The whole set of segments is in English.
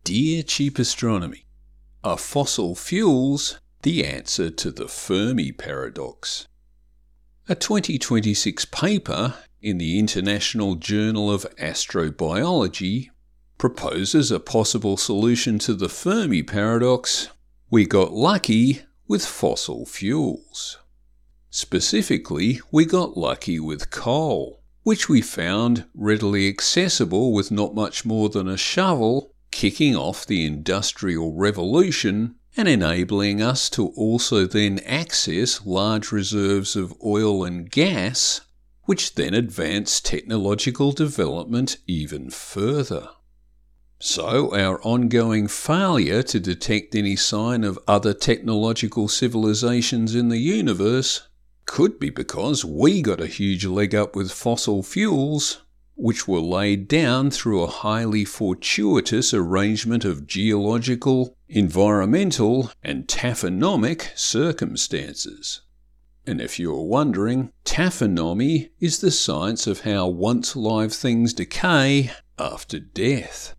Dear Cheap Astronomy, are fossil fuels the answer to the Fermi paradox? A 2026 paper in the International Journal of Astrobiology proposes a possible solution to the Fermi paradox: we got lucky with fossil fuels. Specifically, we got lucky with coal, which we found readily accessible with not much more than a shovel, kicking off the Industrial Revolution and enabling us to also then access large reserves of oil and gas, which then advanced technological development even further. So our ongoing failure to detect any sign of other technological civilizations in the universe could be because we got a huge leg up with fossil fuels, which were laid down through a highly fortuitous arrangement of geological, environmental, and taphonomic circumstances. And if you're wondering, taphonomy is the science of how once live things decay after death.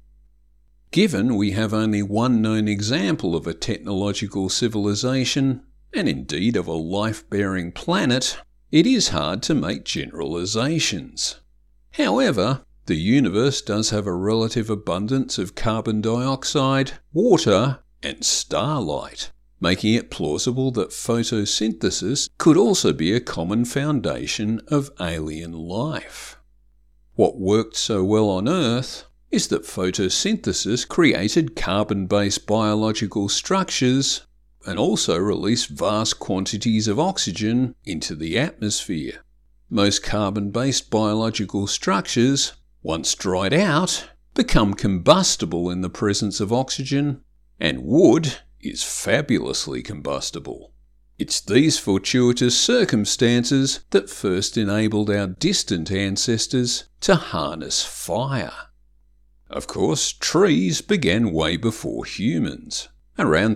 Given we have only one known example of a technological civilization, and indeed of a life-bearing planet, it is hard to make generalizations. However, the universe does have a relative abundance of carbon dioxide, water, and starlight, making it plausible that photosynthesis could also be a common foundation of alien life. What worked so well on Earth is that photosynthesis created carbon-based biological structures and also released vast quantities of oxygen into the atmosphere. Most carbon-based biological structures, once dried out, become combustible in the presence of oxygen, and wood is fabulously combustible. It's these fortuitous circumstances that first enabled our distant ancestors to harness fire. Of course, trees began way before humans, around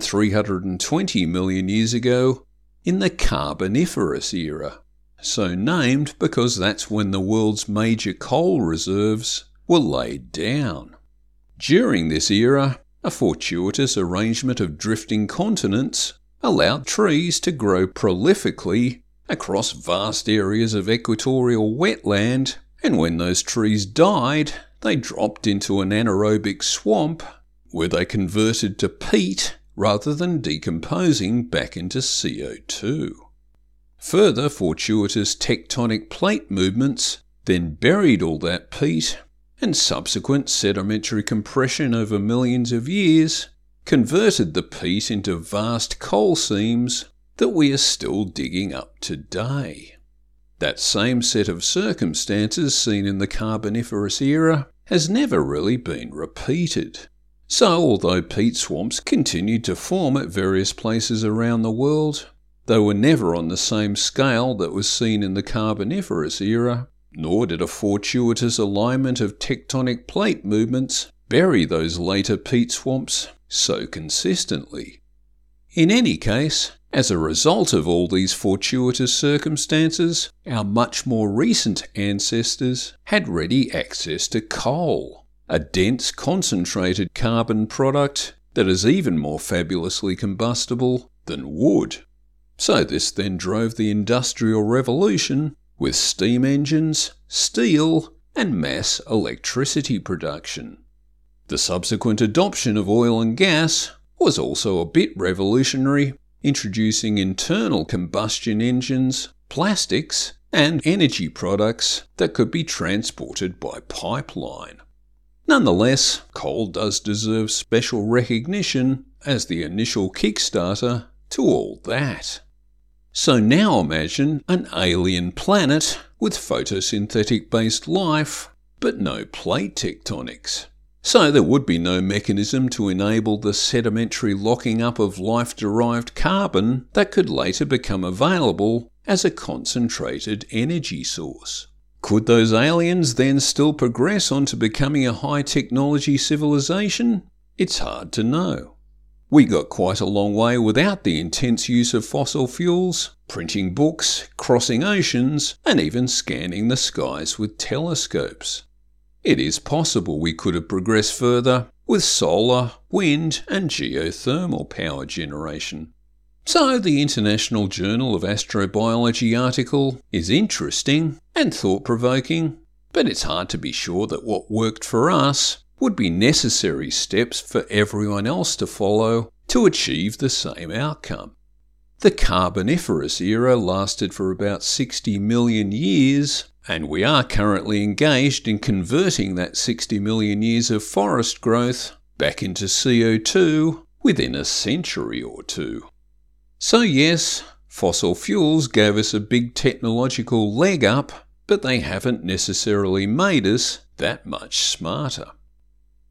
320 million years ago, in the Carboniferous era, so named because that's when the world's major coal reserves were laid down. During this era, a fortuitous arrangement of drifting continents allowed trees to grow prolifically across vast areas of equatorial wetland, and when those trees died, they dropped into an anaerobic swamp where they converted to peat rather than decomposing back into CO2. Further fortuitous tectonic plate movements then buried all that peat, and subsequent sedimentary compression over millions of years converted the peat into vast coal seams that we are still digging up today. That same set of circumstances seen in the Carboniferous era has never really been repeated. So although peat swamps continued to form at various places around the world, they were never on the same scale that was seen in the Carboniferous era, nor did a fortuitous alignment of tectonic plate movements bury those later peat swamps so consistently. In any case, as a result of all these fortuitous circumstances, our much more recent ancestors had ready access to coal, a dense concentrated carbon product that is even more fabulously combustible than wood. So this then drove the Industrial Revolution with steam engines, steel, and mass electricity production. The subsequent adoption of oil and gas was also a bit revolutionary, introducing internal combustion engines, plastics, and energy products that could be transported by pipeline. Nonetheless, coal does deserve special recognition as the initial Kickstarter to all that. So now imagine an alien planet with photosynthetic-based life, but no plate tectonics. So there would be no mechanism to enable the sedimentary locking up of life-derived carbon that could later become available as a concentrated energy source. Could those aliens then still progress on to becoming a high-technology civilization? It's hard to know. We got quite a long way without the intense use of fossil fuels, printing books, crossing oceans, and even scanning the skies with telescopes. It is possible we could have progressed further with solar, wind and geothermal power generation. So the International Journal of Astrobiology article is interesting and thought-provoking, but it's hard to be sure that what worked for us would be necessary steps for everyone else to follow to achieve the same outcome. The Carboniferous era lasted for about 60 million years, and we are currently engaged in converting that 60 million years of forest growth back into CO2 within a century or two. So yes, fossil fuels gave us a big technological leg up, but they haven't necessarily made us that much smarter.